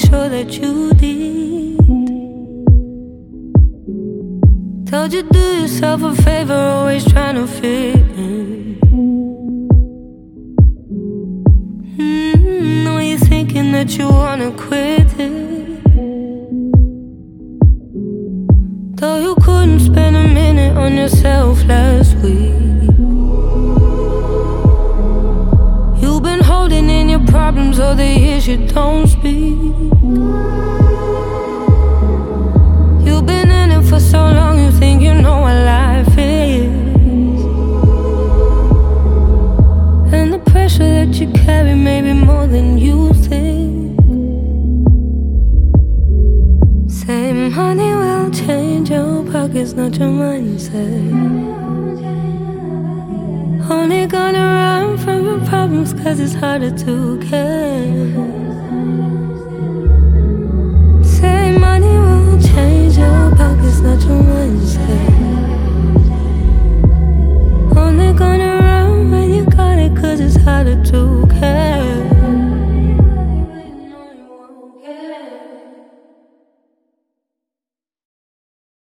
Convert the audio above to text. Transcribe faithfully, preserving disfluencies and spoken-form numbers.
sure that you did. Told you do yourself a favor, always trying to fit in. mm, Know you're thinking that you wanna quit it, though you couldn't spend a minute on yourself last week. You've been holding in your problems all the years you don't speak. You've been in it for so long, you think you know what life is. And the pressure that you carry may be more than you think. Say money will change your pockets, not your mindset. Only gonna run from your problems cause it's harder to care. Say money will change your pockets, not your mindset.